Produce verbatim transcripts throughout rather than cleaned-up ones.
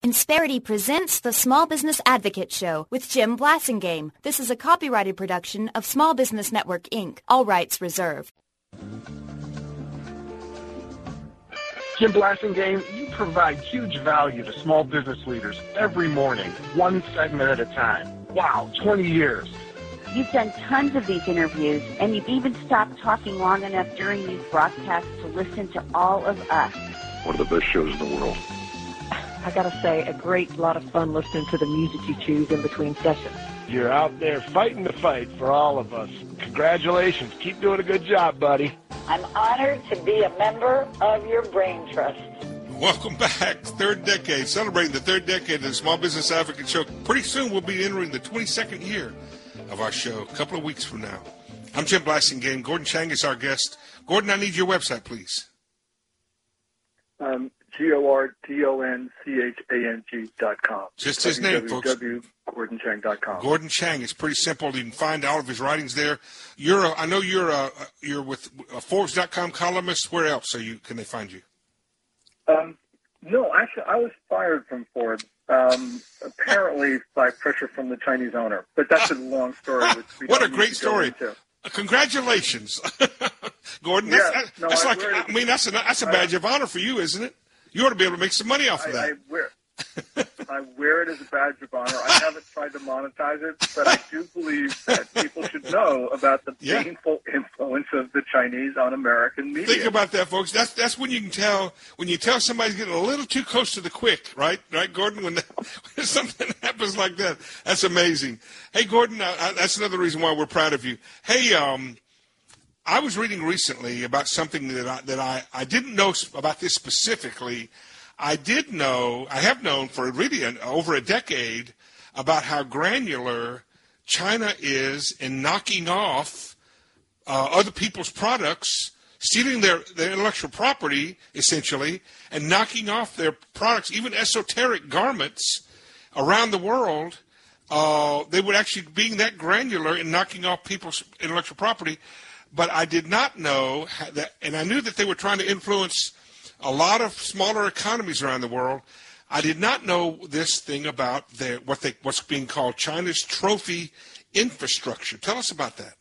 Insperity presents the Small Business Advocate Show with Jim Blasingame. This is a copyrighted production of Small Business Network, Incorporated. All rights reserved. Jim Blasingame, you provide huge value to small business leaders every morning, one segment at a time. Wow, twenty years. You've done tons of these interviews, and you've even stopped talking long enough during these broadcasts to listen to all of us. One of the best shows in the world. I gotta say, a great lot of fun listening to the music you choose in between sessions. You're out there fighting the fight for all of us. Congratulations. Keep doing a good job, buddy. I'm honored to be a member of your Brain Trust. Welcome back. Third decade, celebrating the third decade of the Small Business Advocate Show. Pretty soon we'll be entering the twenty-second year of our show, a couple of weeks from now. I'm Jim Blasingame. Gordon Chang is our guest. Gordon, I need your website, please. Um, G O R D O N C H A N G dot com. Just his name, folks. w w w dot gordon chang dot com. Gordon Chang. It's pretty simple. You can find all of his writings there. You're, a, I know you're a, you're with a Forbes dot com columnist. Where else are you? Can they find you? Um, no, actually, I was fired from Forbes, um, apparently by pressure from the Chinese owner. But that's a long story. Which we what a don't great story! Congratulations, Gordon. That's, yeah, no, that's I like, I mean, that's a that's a badge I, of honor for you, isn't it? You ought to be able to make some money off of I, that. I wear, I wear it as a badge of honor. I haven't tried to monetize it, but I do believe that people should know about the yeah. painful influence of the Chinese on American media. Think about that, folks. That's that's when you can tell when you tell somebody's getting a little too close to the quick, right? Right, Gordon? When, the, when something happens like that, that's amazing. Hey, Gordon, I, I, that's another reason why we're proud of you. Hey, um. I was reading recently about something that I, that I, I didn't know about this specifically. I did know, I have known for really an, over a decade about how granular China is in knocking off uh, other people's products, stealing their, their intellectual property, essentially, and knocking off their products, even esoteric garments around the world. Uh, they would actually, being that granular in knocking off people's intellectual property. But I did not know that, and I knew that they were trying to influence a lot of smaller economies around the world. I did not know this thing about their, what they, what's being called China's trophy infrastructure. Tell us about that.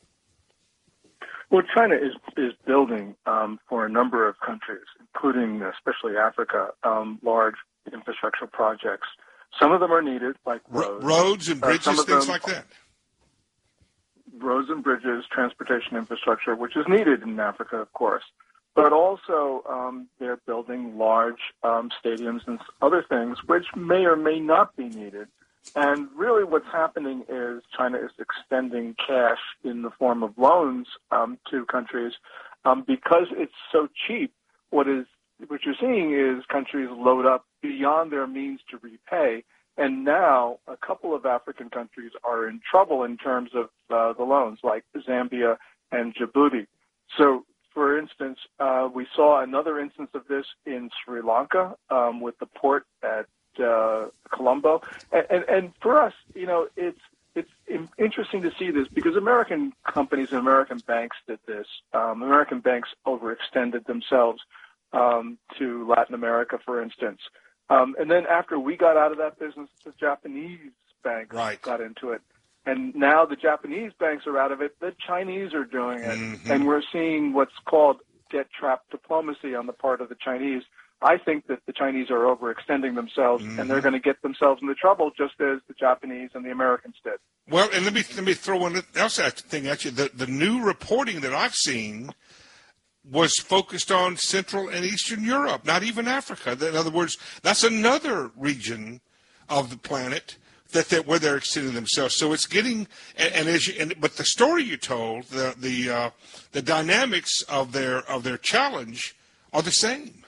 Well, China is is building um, for a number of countries, including especially Africa, um, large infrastructure projects. Some of them are needed, like roads, roads and bridges, uh, things them, like that. Roads and bridges, transportation infrastructure, which is needed in Africa, of course. But also um, they're building large um, stadiums and other things which may or may not be needed. And really what's happening is China is extending cash in the form of loans um, to countries um, because it's so cheap. What is what you're seeing is countries load up beyond their means to repay. And now a couple of African countries are in trouble in terms of uh, the loans, like Zambia and Djibouti. So, for instance, uh, we saw another instance of this in Sri Lanka um, with the port at uh, Colombo. And, and, and for us, you know, it's it's interesting to see this because American companies and American banks did this. Um, American banks overextended themselves um, to Latin America, for instance. Um, and then after we got out of that business, the Japanese banks right. got into it. And now the Japanese banks are out of it. The Chinese are doing it. Mm-hmm. And we're seeing what's called debt-trap diplomacy on the part of the Chinese. I think that the Chinese are overextending themselves, mm-hmm. and they're going to get themselves into trouble just as the Japanese and the Americans did. Well, and let me let me throw one else thing at you. The, the new reporting that I've seen was focused on Central and Eastern Europe, not even Africa. In other words, that's another region of the planet that, that where they're extending themselves. So it's getting, and, and as you, and, but the story you told, the the uh, the dynamics of their of their challenge are the same.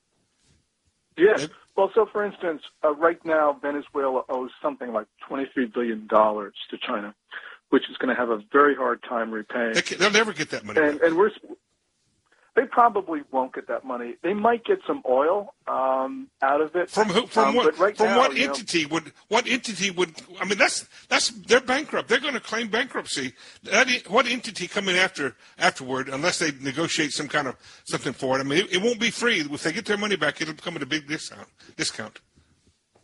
Yes. It, well, so for instance, uh, right now Venezuela owes something like twenty-three billion dollars to China, which is going to have a very hard time repaying. They can, they'll never get that money. And, back. and we're. They probably won't get that money. They might get some oil um, out of it. From who? From um, what? Right from now, what entity know, would? What entity would? I mean, that's that's they're bankrupt. They're going to claim bankruptcy. That, what entity coming after afterward, unless they negotiate some kind of something for it? I mean, it, it won't be free. If they get their money back, it'll come at a big discount. Discount.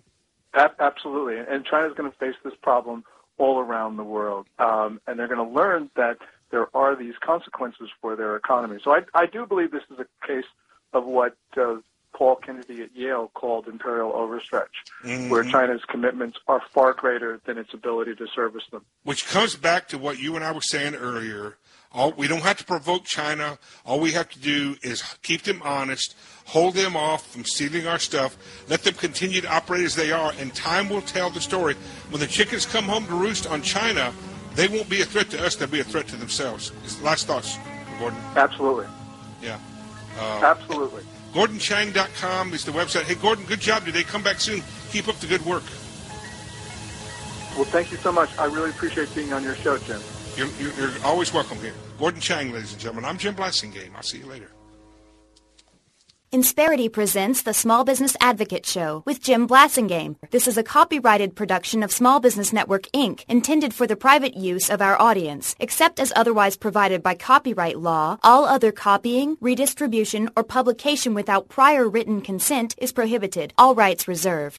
Absolutely. And China's going to face this problem all around the world. Um, and they're going to learn that there are these consequences for their economy. So I, I do believe this is a case of what uh, Paul Kennedy at Yale called imperial overstretch, mm-hmm. where China's commitments are far greater than its ability to service them. Which comes back to what you and I were saying earlier. All, we don't have to provoke China. All we have to do is keep them honest, hold them off from stealing our stuff, let them continue to operate as they are, and time will tell the story. When the chickens come home to roost on China, they won't be a threat to us, they'll be a threat to themselves. Last thoughts, Gordon? Absolutely. Yeah. Uh, Absolutely. Gordon Chang dot com is the website. Hey, Gordon, good job today. Come back soon. Keep up the good work. Well, thank you so much. I really appreciate being on your show, Jim. You're, you're always welcome here. Gordon Chang, ladies and gentlemen. I'm Jim Blasingame. I'll see you later. Insperity presents the Small Business Advocate Show with Jim Blasingame. This is a copyrighted production of Small Business Network, Incorporated, intended for the private use of our audience. Except as otherwise provided by copyright law, all other copying, redistribution, or publication without prior written consent is prohibited. All rights reserved.